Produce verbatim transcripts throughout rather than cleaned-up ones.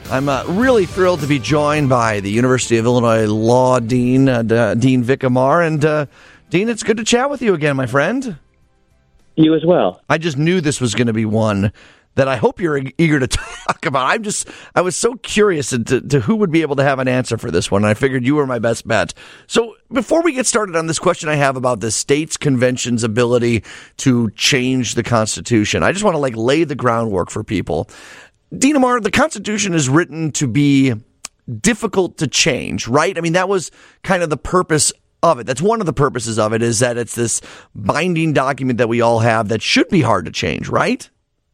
I'm uh, really thrilled to be joined by the University of Illinois Law Dean, uh, D- Dean Vic Amar. And, uh, Dean, it's good to chat with you again, my friend. You as well. I just knew this was going to be one that I hope you're eager to talk about. I'm just, I was so curious to, to who would be able to have an answer for this one, and I figured you were my best bet. So before we get started on this question I have about the state's convention's ability to change the Constitution, I just want to like lay the groundwork for people. Dean Amar, the Constitution is written to be difficult to change, right? I mean, that was kind of the purpose of it. That's one of the purposes of it, is that it's this binding document that we all have that should be hard to change, right?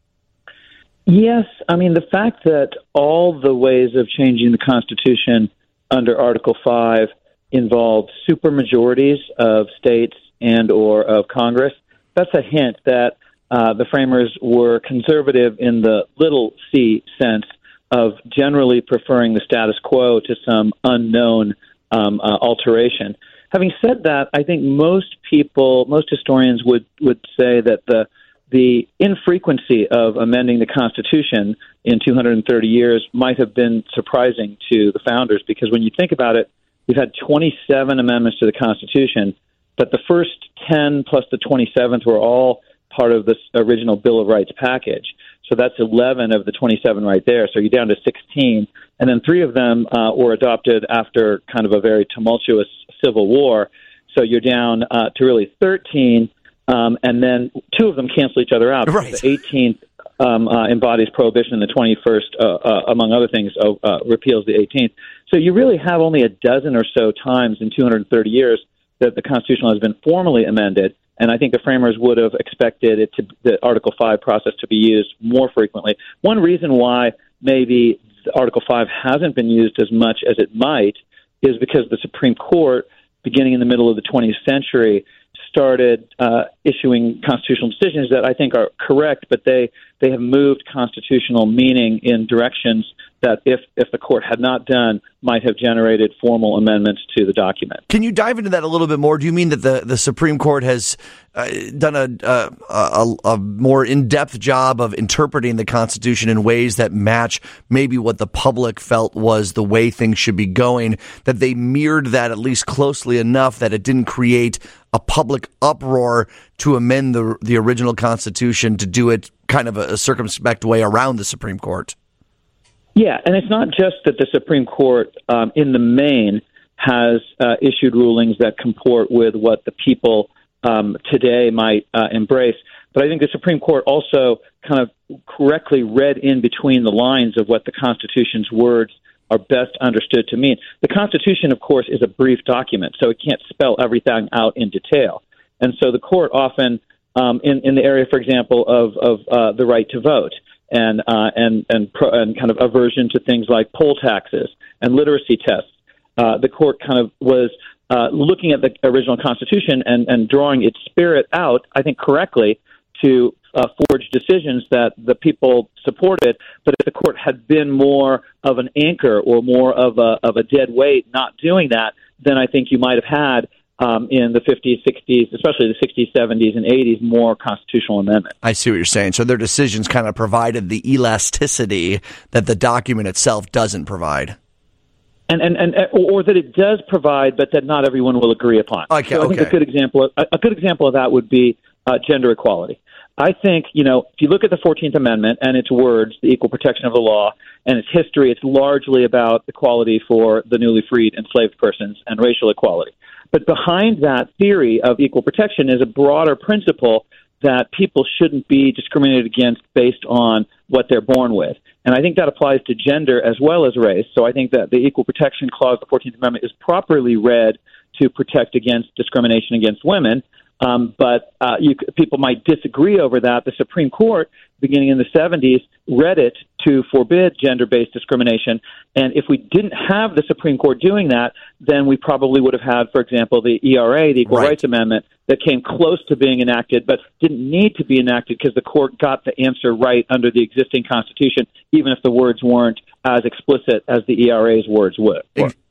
Yes. I mean, the fact that all the ways of changing the Constitution under Article five involved supermajorities of states and or of Congress, that's a hint that Uh, the framers were conservative in the little c sense of generally preferring the status quo to some unknown um, uh, alteration. Having said that, I think most people, most historians would, would say that the the infrequency of amending the Constitution in two hundred thirty years might have been surprising to the founders, because when you think about it, we've had twenty-seven amendments to the Constitution, but the first ten plus the twenty-seventh were all part of this original Bill of Rights package. So that's eleven of the twenty-seven right there. So you're down to sixteen. And then three of them uh, were adopted after kind of a very tumultuous civil war. So you're down uh, to really thirteen. Um, and then two of them cancel each other out. Right. The eighteenth um, uh, embodies prohibition, and the twenty-first, uh, uh, among other things, uh, uh, repeals the eighteenth. So you really have only a dozen or so times in two hundred thirty years that the Constitution has been formally amended. And I think the framers would have expected it to, the Article five process to be used more frequently. One reason why maybe Article five hasn't been used as much as it might is because the Supreme Court, beginning in the middle of the twentieth century, started uh, issuing constitutional decisions that I think are correct, but they, they have moved constitutional meaning in directions that if, if the court had not done, might have generated formal amendments to the document. Can you dive into that a little bit more? Do you mean that the, the Supreme Court has uh, done a, a, a, a more in-depth job of interpreting the Constitution in ways that match maybe what the public felt was the way things should be going, that they mirrored that at least closely enough that it didn't create a public uproar to amend the the original Constitution to do it kind of a, a circumspect way around the Supreme Court? Yeah, and it's not just that the Supreme Court, um, in the main, has uh, issued rulings that comport with what the people um, today might uh, embrace, but I think the Supreme Court also kind of correctly read in between the lines of what the Constitution's words are best understood to mean. The Constitution, of course, is a brief document, so it can't spell everything out in detail. And so the court often, um, in, in the area, for example, of, of uh, the right to vote, and uh, and and, pro, and kind of aversion to things like poll taxes and literacy tests, uh, the court kind of was uh, looking at the original Constitution and, and drawing its spirit out, I think correctly, to uh, forge decisions that the people supported. But if the court had been more of an anchor or more of a of a dead weight not doing that, then I think you might have had Um, in the fifties, sixties, especially the sixties, seventies, and eighties, more constitutional amendments. I see what you're saying. So their decisions kind of provided the elasticity that the document itself doesn't provide. And, and, and or that it does provide, but that not everyone will agree upon. Okay, so I okay. think a good example, a, a good example of that would be uh, gender equality. I think, you know, if you look at the fourteenth Amendment and its words, the equal protection of the law, and its history, it's largely about equality for the newly freed enslaved persons and racial equality. But behind that theory of equal protection is a broader principle that people shouldn't be discriminated against based on what they're born with. And I think that applies to gender as well as race. So I think that the Equal Protection Clause of the fourteenth Amendment is properly read to protect against discrimination against women. Um, but uh, you, people might disagree over that. The Supreme Court, beginning in the seventies, read it to forbid gender-based discrimination. And if we didn't have the Supreme Court doing that, then we probably would have had, for example, the E R A, the Equal Right. Rights Amendment, that came close to being enacted, but didn't need to be enacted because the court got the answer right under the existing Constitution, even if the words weren't as explicit as the E R A's words were.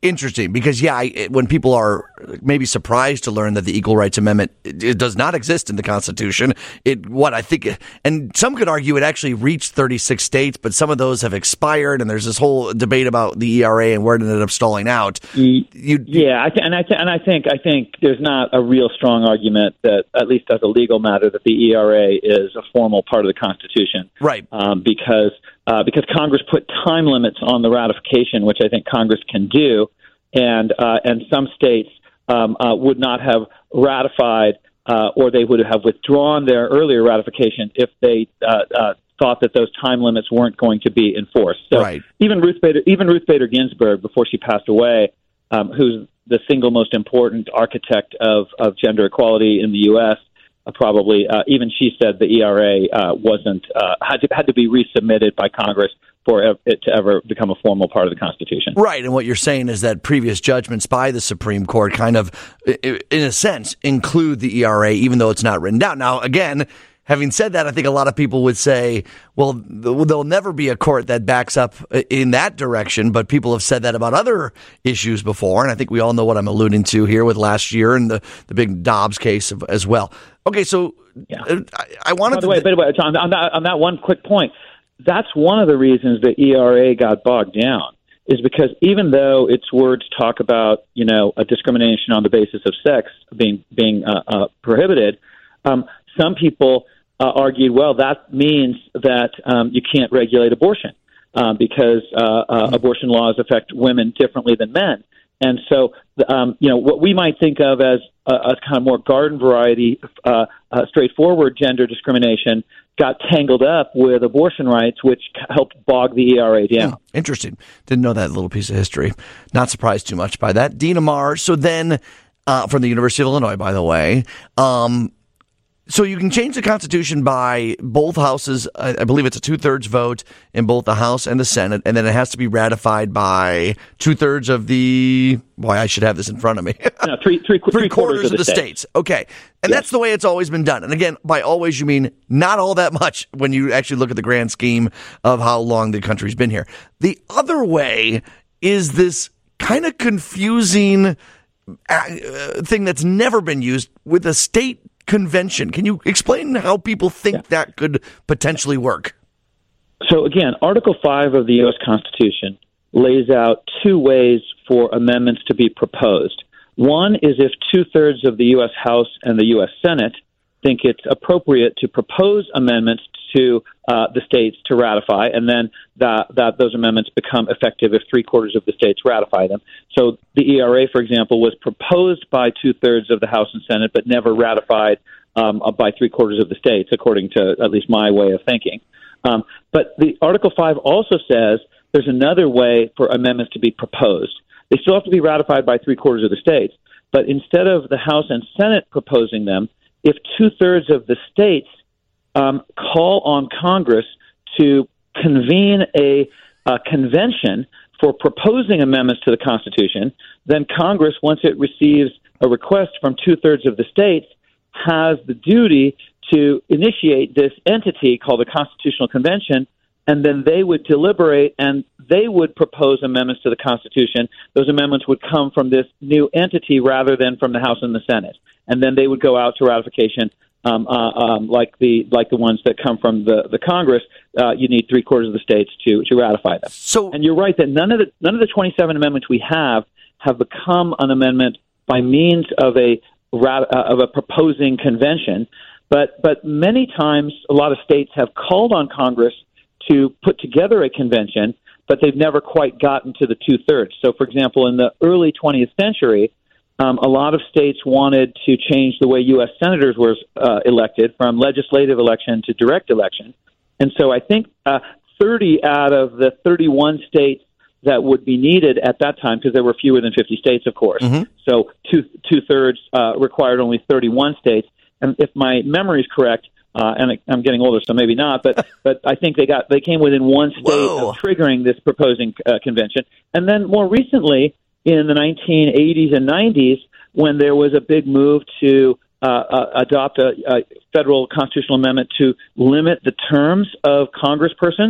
Interesting, because, yeah, I, when people are maybe surprised to learn that the Equal Rights Amendment it, it does not exist in the Constitution, it what I think, and some could argue it actually reached thirty-six states, but some of those have expired, and there's this whole debate about the E R A and where it ended up stalling out. You, yeah, I th- and I th- and I think I think there's not a real strong argument that, at least as a legal matter, that the E R A is a formal part of the Constitution, right? Um, because uh, because Congress put time limits on the ratification, which I think Congress can do. And uh, and some states um, uh, would not have ratified, uh, or they would have withdrawn their earlier ratification if they uh, uh, thought that those time limits weren't going to be enforced. So right. even Ruth Bader, even Ruth Bader Ginsburg, before she passed away, um, who's the single most important architect of, of gender equality in the U S, uh, probably uh, even she said the E R A uh, wasn't uh, had to had to be resubmitted by Congress for it to ever become a formal part of the Constitution. Right, and what you're saying is that previous judgments by the Supreme Court kind of, in a sense, include the E R A, even though it's not written down. Now, again, having said that, I think a lot of people would say, well, there'll never be a court that backs up in that direction, but people have said that about other issues before, and I think we all know what I'm alluding to here with last year and the, the big Dobbs case as well. Okay, so yeah. I, I wanted by the to... way, by the way, John, on that, on that one quick point, that's one of the reasons the E R A got bogged down, is because even though its words talk about, you know, a discrimination on the basis of sex being being uh, uh, prohibited, um, some people uh, argued, well, that means that um, you can't regulate abortion uh, because uh, uh, abortion laws affect women differently than men. And so, um, you know, what we might think of as a, a kind of more garden variety, uh, uh, straightforward gender discrimination got tangled up with abortion rights, which helped bog the E R A down. Hmm, interesting. Didn't know that little piece of history. Not surprised too much by that. Dean Amar, so then, uh, from the University of Illinois, by the way, um, so you can change the Constitution by both houses. I, I believe it's a two-thirds vote in both the House and the Senate, and then it has to be ratified by two-thirds of the, boy, I should have this in front of me. no, three, three, three, three quarters, quarters of the, the states. states. Okay. And yes. That's the way it's always been done. And again, by always, you mean not all that much when you actually look at the grand scheme of how long the country's been here. The other way is this kind of confusing uh, thing that's never been used with a state convention. Can you explain how people think yeah. that could potentially work? So again, Article five of the U S Constitution lays out two ways for amendments to be proposed. One is if two-thirds of the U S House and the U S Senate think it's appropriate to propose amendments to uh, the states to ratify, and then that, that those amendments become effective if three-quarters of the states ratify them. So the E R A, for example, was proposed by two-thirds of the House and Senate, but never ratified um, by three-quarters of the states, according to at least my way of thinking. Um, but the Article five also says there's another way for amendments to be proposed. They still have to be ratified by three-quarters of the states, but instead of the House and Senate proposing them, if two-thirds of the states um, call on Congress to convene a, a convention for proposing amendments to the Constitution, then Congress, once it receives a request from two-thirds of the states, has the duty to initiate this entity called the Constitutional Convention, and then they would deliberate and they would propose amendments to the Constitution. Those amendments would come from this new entity rather than from the House and the Senate. And then they would go out to ratification um, uh, um, like the like the ones that come from the, the Congress. Uh, you need three quarters of the states to, to ratify them. So, and you're right that none of the none of the twenty-seven amendments we have have become an amendment by means of a uh, of a proposing convention. But but many times a lot of states have called on Congress to put together a convention, but they've never quite gotten to the two-thirds. So, for example, in the early twentieth century, um, a lot of states wanted to change the way U S senators were uh, elected from legislative election to direct election. And so I think uh, thirty out of the thirty-one states that would be needed at that time, because there were fewer than fifty states, of course. Mm-hmm. So two, two-thirds uh, required only thirty-one states. And if my memory is correct, Uh, and I'm getting older, so maybe not. But but I think they got they came within one state Whoa. of triggering this proposing uh, convention. And then more recently, in the nineteen eighties and nineties, when there was a big move to uh, uh, adopt a, a federal constitutional amendment to limit the terms of congresspersons,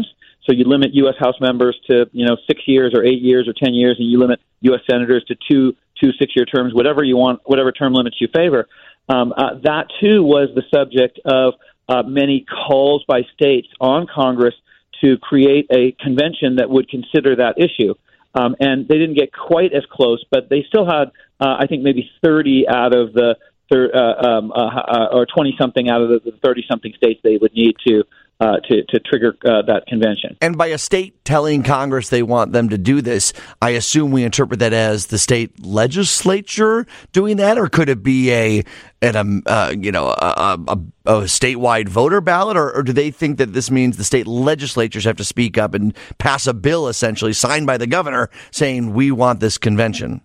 So you limit U S House members to, you know, six years or eight years or ten years, and you limit U S senators to two two six-year terms, whatever you want, whatever term limits you favor. Um, uh, that, too, was the subject of uh, many calls by states on Congress to create a convention that would consider that issue. Um, and they didn't get quite as close, but they still had, uh, I think, maybe thirty out of the thir- uh, um, uh, uh, or twenty-something out of the thirty-something states they would need to Uh, to, to trigger uh, that convention. And by a state telling Congress they want them to do this, I assume we interpret that as the state legislature doing that, or could it be a, an, um, uh, you know, a, a, a statewide voter ballot, or, or do they think that this means the state legislatures have to speak up and pass a bill, essentially signed by the governor, saying we want this convention?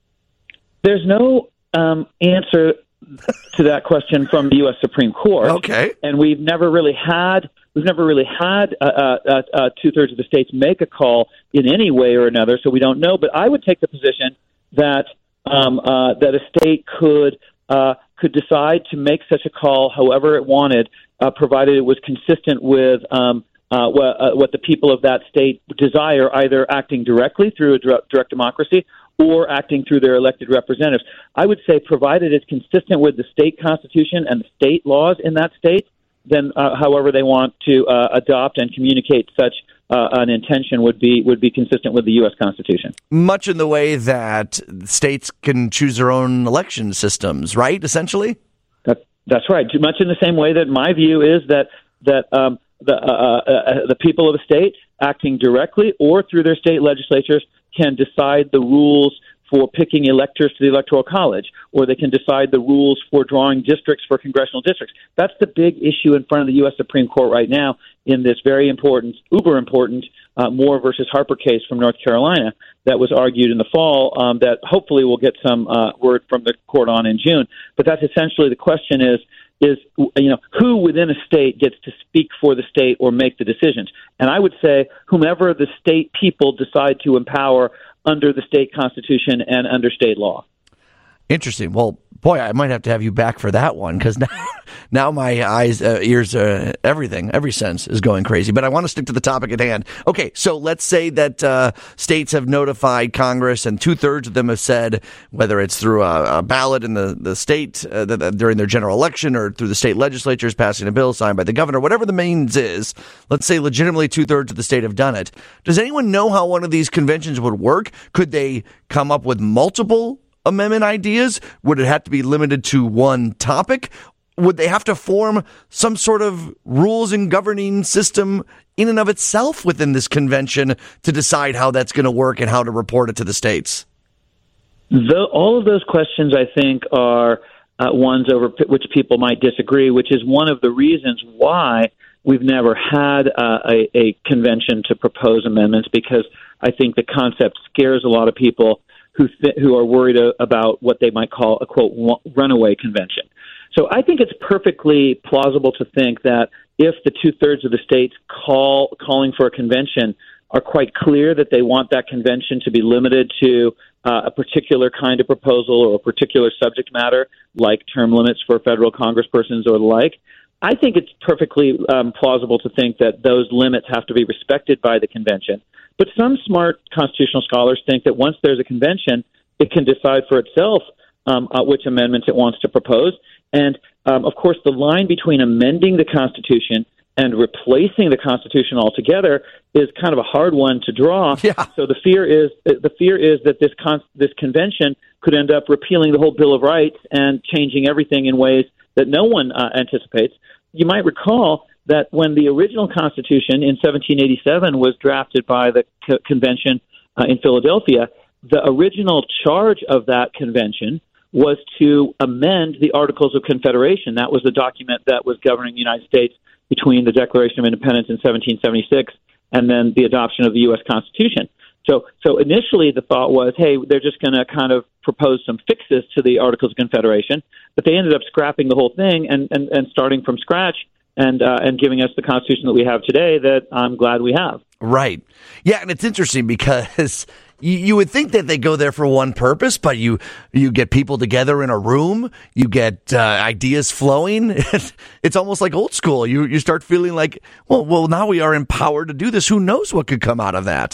There's no um, answer to that question from the U S Supreme Court. Okay, and we've never really had. We've never really had uh, uh, uh, two-thirds of the states make a call in any way or another, so we don't know. But I would take the position that um, uh, that a state could uh, could decide to make such a call however it wanted, uh, provided it was consistent with um, uh, what, uh, what the people of that state desire, either acting directly through a direct democracy or acting through their elected representatives. I would say provided it's consistent with the state constitution and the state laws in that state, then uh, however they want to uh, adopt and communicate such uh, an intention would be would be consistent with the U S Constitution. Much in the way that states can choose their own election systems, right, essentially? That, that's right. Much in the same way that my view is that that um, the, uh, uh, the people of a state acting directly or through their state legislatures can decide the rules for picking electors to the Electoral College, or they can decide the rules for drawing districts for congressional districts. That's the big issue in front of the U S Supreme Court right now in this very important, uber important uh, Moore versus Harper case from North Carolina that was argued in the fall um, that hopefully we'll get some uh, word from the court on in June. But that's essentially the question is, is, you know, who within a state gets to speak for the state or make the decisions? And I would say whomever the state people decide to empower under the state constitution and under state law. Interesting. Well, boy, I might have to have you back for that one, because now, now my eyes, uh, ears, uh, everything, every sense is going crazy. But I want to stick to the topic at hand. Okay, so let's say that uh, states have notified Congress, and two-thirds of them have said, whether it's through a, a ballot in the, the state uh, the, the, during their general election or through the state legislatures passing a bill signed by the governor, whatever the means is, let's say legitimately two-thirds of the state have done it. Does anyone know how one of these conventions would work? Could they come up with multiple amendment ideas? Would it have to be limited to one topic? Would they have to form some sort of rules and governing system in and of itself within this convention to decide how that's going to work and how to report it to the states? The, all of those questions, I think, are uh, ones over p- which people might disagree, which is one of the reasons why we've never had uh, a, a convention to propose amendments, because I think the concept scares a lot of people who th- who are worried a- about what they might call a, quote, runaway convention. So I think it's perfectly plausible to think that if the two-thirds of the states call calling for a convention are quite clear that they want that convention to be limited to uh, a particular kind of proposal or a particular subject matter, like term limits for federal congresspersons or the like, I think it's perfectly um, plausible to think that those limits have to be respected by the convention. But some smart constitutional scholars think that once there's a convention, it can decide for itself um, uh, which amendments it wants to propose. And, um, of course, the line between amending the Constitution and replacing the Constitution altogether is kind of a hard one to draw. Yeah. So the fear is the fear is that this con- this convention could end up repealing the whole Bill of Rights and changing everything in ways that no one uh, anticipates. You might recall that when the original Constitution in seventeen eighty-seven was drafted by the co- convention uh, in Philadelphia, the original charge of that convention was to amend the Articles of Confederation. That was the document that was governing the United States between the Declaration of Independence in seventeen seventy-six and then the adoption of the U S Constitution. So, so initially the thought was, hey, they're just going to kind of propose some fixes to the Articles of Confederation, but they ended up scrapping the whole thing and, and, and starting from scratch and uh, and giving us the Constitution that we have today that I'm glad we have. Right. Yeah, and it's interesting because You, you would think that they go there for one purpose, but you you get people together in a room, you get uh, ideas flowing. It's almost like old school. You you start feeling like, well, well, now we are empowered to do this. Who knows what could come out of that?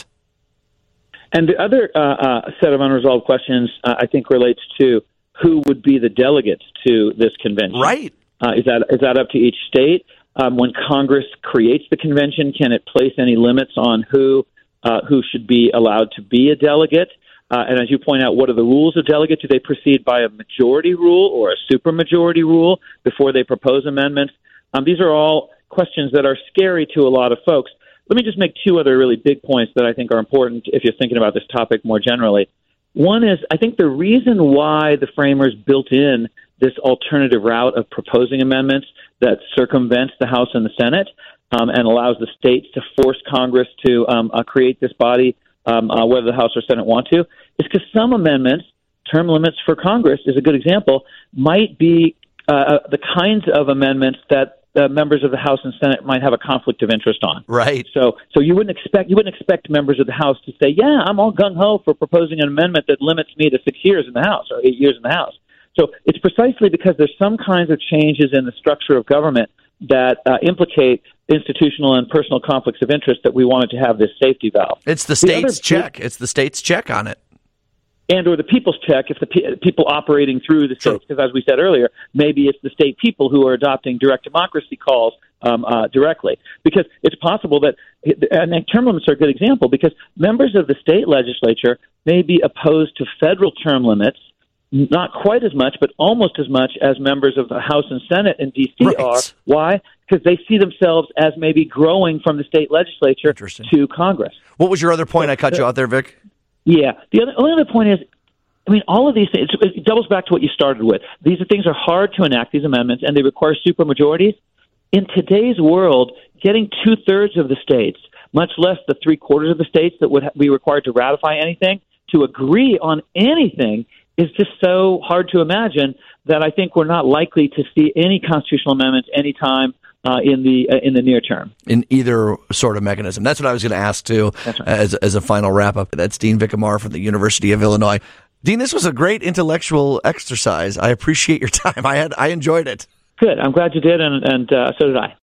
And the other uh, uh, set of unresolved questions, uh, I think, relates to who would be the delegates to this convention. Right. Uh, is that is that up to each state? Um, when Congress creates the convention, can it place any limits on who uh, who should be allowed to be a delegate? Uh, and as you point out, what are the rules of delegate? Do they proceed by a majority rule or a supermajority rule before they propose amendments? Um, these are all questions that are scary to a lot of folks. Let me just make two other really big points that I think are important if you're thinking about this topic more generally. One is, I think the reason why the framers built in this alternative route of proposing amendments that circumvents the House and the Senate um, and allows the states to force Congress to um, uh, create this body, um, uh, whether the House or Senate want to, is because some amendments, term limits for Congress is a good example, might be uh, the kinds of amendments that uh, members of the House and Senate might have a conflict of interest on. Right. So, so you wouldn't expect you wouldn't expect members of the House to say, "Yeah, I'm all gung ho for proposing an amendment that limits me to six years in the House or eight years in the House." So it's precisely because there's some kinds of changes in the structure of government that uh, implicate institutional and personal conflicts of interest that we wanted to have this safety valve. It's the state's check. It's the state's check on it. And or the people's check if the pe- people operating through the states, because as we said earlier, maybe it's the state people who are adopting direct democracy calls um, uh, directly. Because it's possible that, and term limits are a good example, because members of the state legislature may be opposed to federal term limits, not quite as much, but almost as much as members of the House and Senate in D C right. are. Why? Because they see themselves as maybe growing from the state legislature to Congress. What was your other point? So, I cut uh, you out there, Vic. Yeah. The other, only other point is, I mean, all of these things, it doubles back to what you started with. These things are hard to enact, these amendments, and they require supermajorities. In today's world, getting two-thirds of the states, much less the three-quarters of the states that would be required to ratify anything, to agree on anything is just so hard to imagine that I think we're not likely to see any constitutional amendments anytime Uh, in the uh, in the near term. In either sort of mechanism. That's what I was going to ask, too, right. as as a final wrap-up. That's Dean Vicamar from the University of Illinois. Dean, this was a great intellectual exercise. I appreciate your time. I had I enjoyed it. Good. I'm glad you did, and, and uh, so did I.